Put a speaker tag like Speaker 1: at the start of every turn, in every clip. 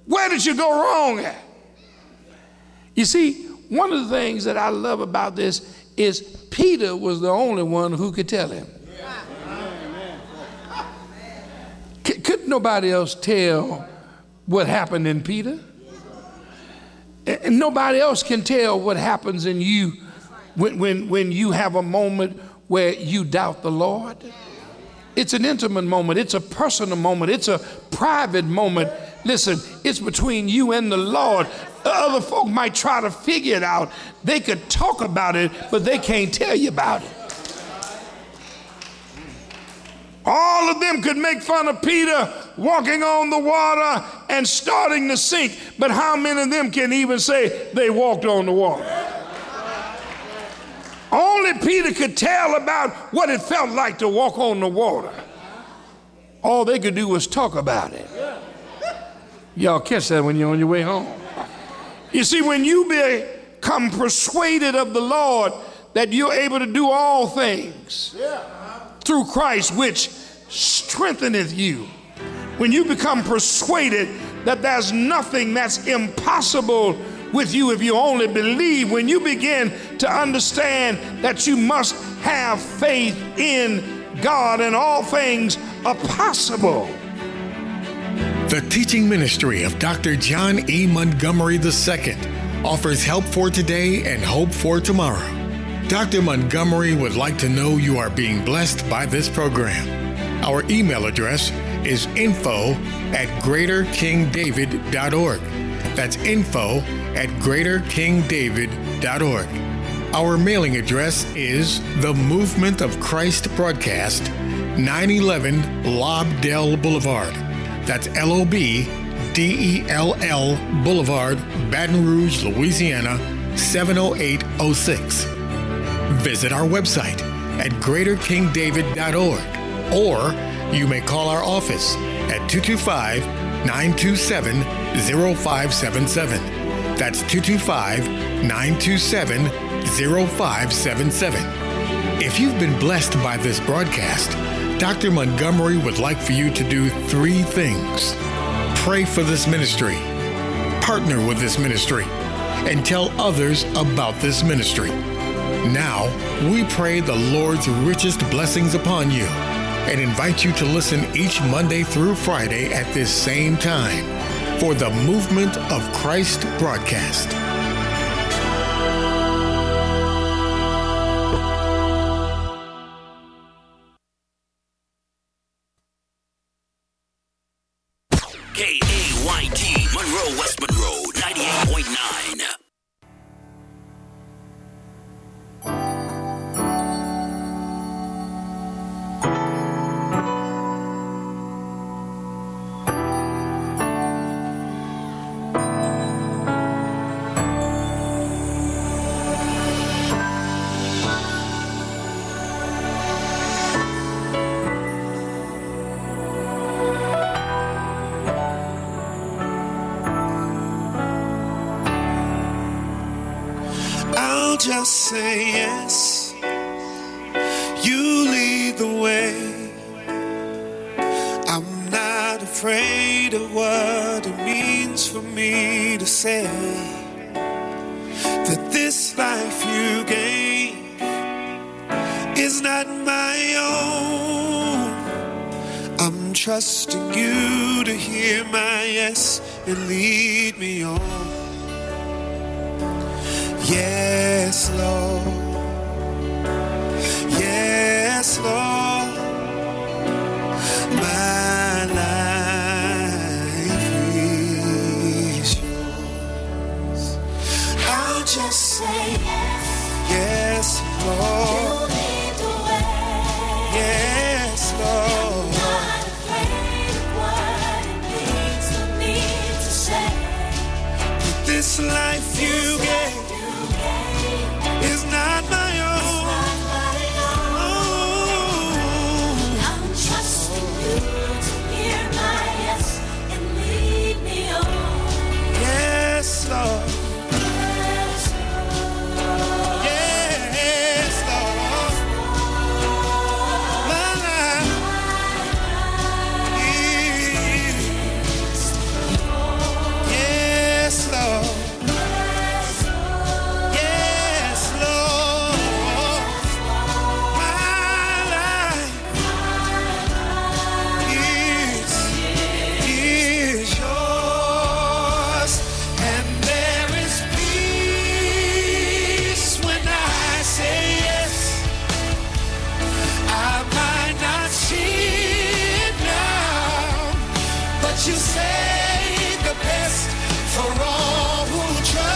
Speaker 1: Where did you go wrong at? You see, one of the things that I love about this is Peter was the only one who could tell him. Could nobody else tell what happened in Peter? And nobody else can tell what happens in you when you have a moment where you doubt the Lord. It's an intimate moment. It's a personal moment. It's a private moment. Listen, it's between you and the Lord. Other folk might try to figure it out. They could talk about it, but they can't tell you about it. All of them could make fun of Peter walking on the water and starting to sink, but how many of them can even say they walked on the water? Only Peter could tell about what it felt like to walk on the water. All they could do was talk about it. Y'all catch that when you're on your way home. You see, when you become persuaded of the Lord that you're able to do all things through Christ, which strengtheneth you. When you become persuaded that there's nothing that's impossible with you if you only believe, when you begin to understand that you must have faith in God and all things are possible.
Speaker 2: The teaching ministry of Dr. John E. Montgomery II offers help for today and hope for tomorrow. Dr. Montgomery would like to know you are being blessed by this program. Our email address is info@greaterkingdavid.org. That's info@greaterkingdavid.org. Our mailing address is The Movement of Christ Broadcast, 911 Lobdell Boulevard. That's LOBDELL Boulevard, Baton Rouge, Louisiana, 70806. Visit our website at greaterkingdavid.org, or you may call our office at 225-927-0577. That's 225-927-0577. If you've been blessed by this broadcast, Dr. Montgomery would like for you to do 3 things. Pray for this ministry, partner with this ministry, and tell others about this ministry. Now, we pray the Lord's richest blessings upon you and invite you to listen each Monday through Friday at this same time for the Movement of Christ broadcast.
Speaker 3: KAYT, Monroe, West Monroe, 98.9.
Speaker 4: Just say yes, you lead the way. I'm not afraid of what it means for me to say that this life you gave is not my own. I'm trusting you to hear my yes and lead me on. Yes, Lord. Yes, Lord. My life is yours. I'll just say yes. Yes, Lord. You lead the way. Yes, Lord. I'm not afraid of what it means for me to say that this life you gave is not my own. I'm trusting you to hear my yes and lead me on. Yes, Lord. Yes, Lord. Yes, Lord. My life is yours. you save the best for all who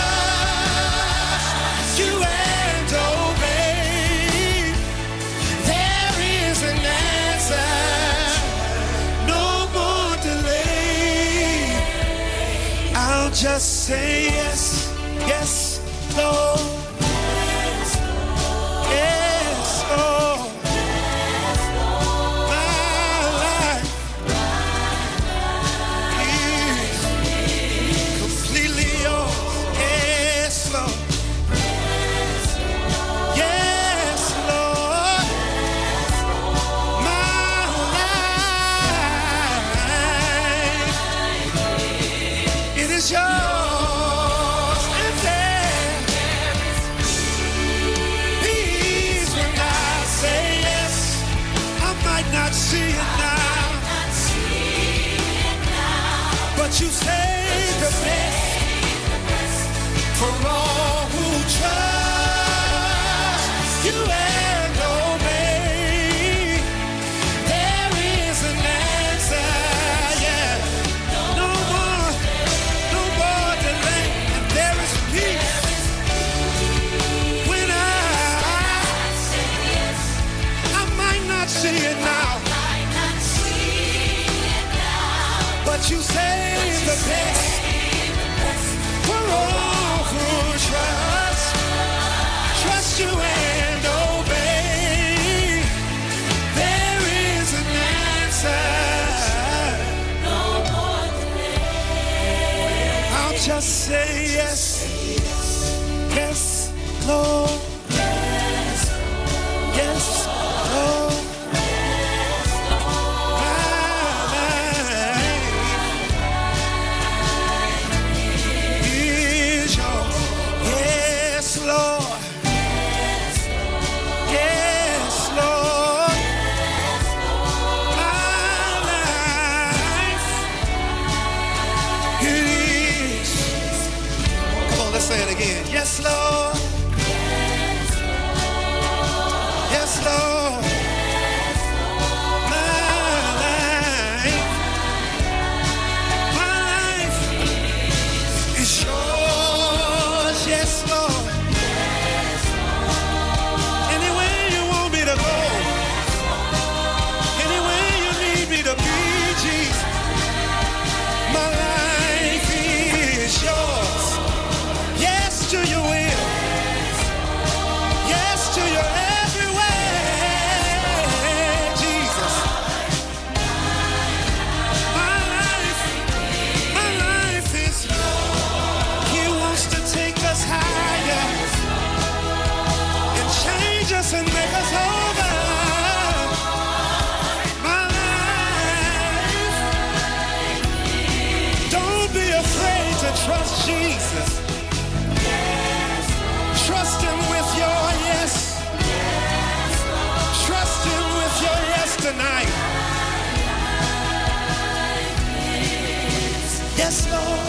Speaker 4: trust you and obey. There is an answer, no more delay. I'll just say yes, yes, Lord. Yes, Lord. But you save the best for all who trust you and obey. There is an answer, yeah. No more delay. And there is peace when I might not see it now. But you save the best for all who trust you and obey. There is an answer. No more delay. I'll just say yes, yes, Lord, yes, Lord. Say it again. Yes, Lord. Yes, Lord. My life is yours. Yes, Lord. Anywhere you want me to go, anywhere you need me to be, Jesus, my life is yours. Yes to your will. Yes to your every way, Jesus. My life is yours. He wants to take us higher and change us and make us over. My life. Don't be afraid to trust Jesus. Trust him with your yes. Trust him with your yes tonight. Yes, Lord.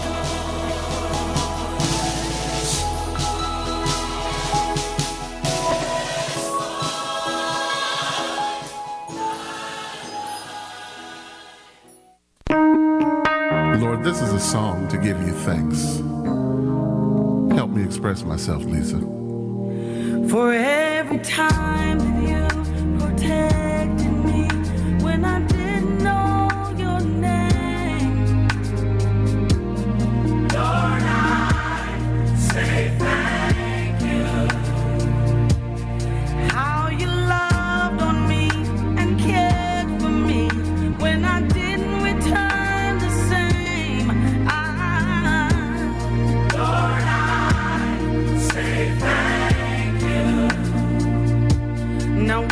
Speaker 5: Lord, this is a song to give you thanks. Help me express myself, Lisa.
Speaker 6: For every time that you protected me when I didn't know your name. Lord, I say thank you. How you loved on me and cared for me when I didn't return the same. Lord, I say thank you. Now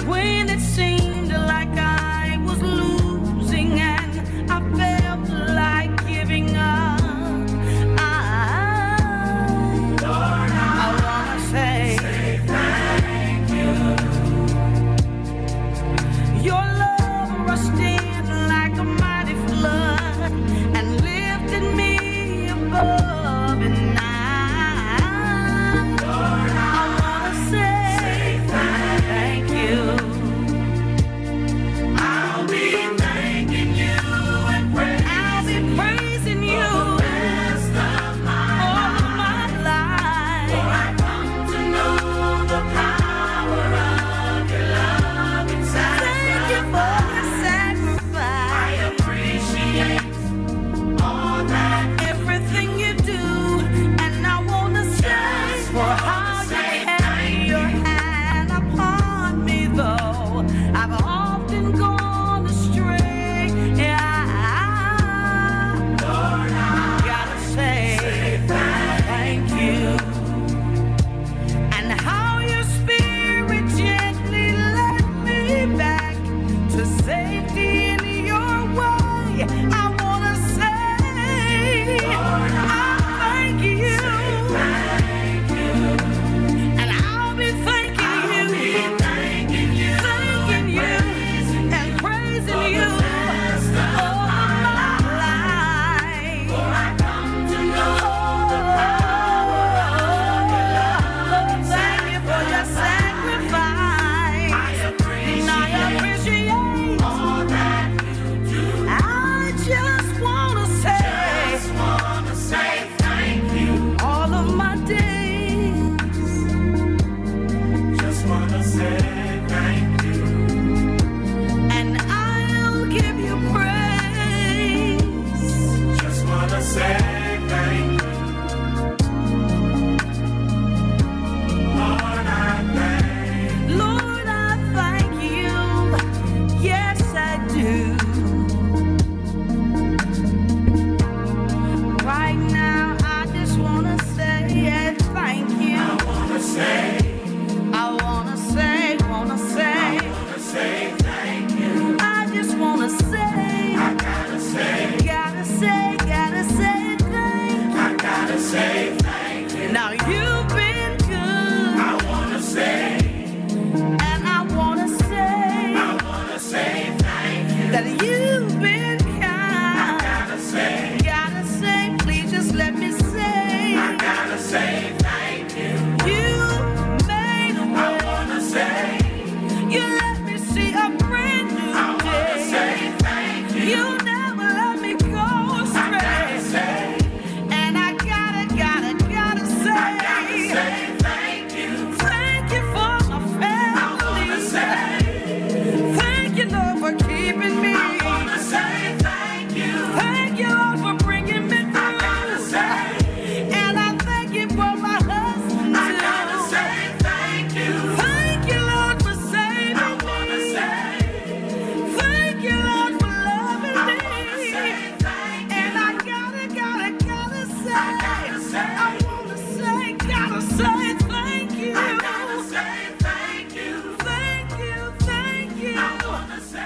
Speaker 6: say thank you. Now you've been good. I wanna say. And I wanna say thank you. That you've been kind. Gotta say, please just let me say. I gotta say thank you. You made a way. I wanna say. You let me see a brand new day. I wanna say thank you. You never let me go astray. I gotta say. And I gotta say. I gotta say thank you. Thank you for my family. I wanna say. Thank you, Lord, for keeping me. I wanna say thank you. Thank you, Lord, for bringing me through. I gotta say. And I thank you for my husband. I gotta say thank you. Thank you, Lord, for saving me. I wanna say. Thank you, Lord, for loving me. I wanna say thank you. And I gotta say. I gotta say. I wanna say, gotta say thank you. I gotta say thank you. Thank you, thank you. I wanna say.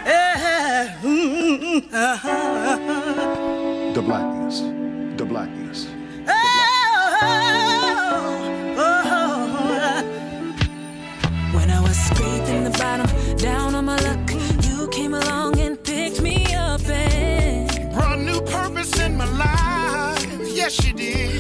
Speaker 5: The blackness. The blackness.
Speaker 7: When I was scraping the bottom, down on my luck, you came along and picked me up and
Speaker 8: brought new purpose in my life. Yes, you did.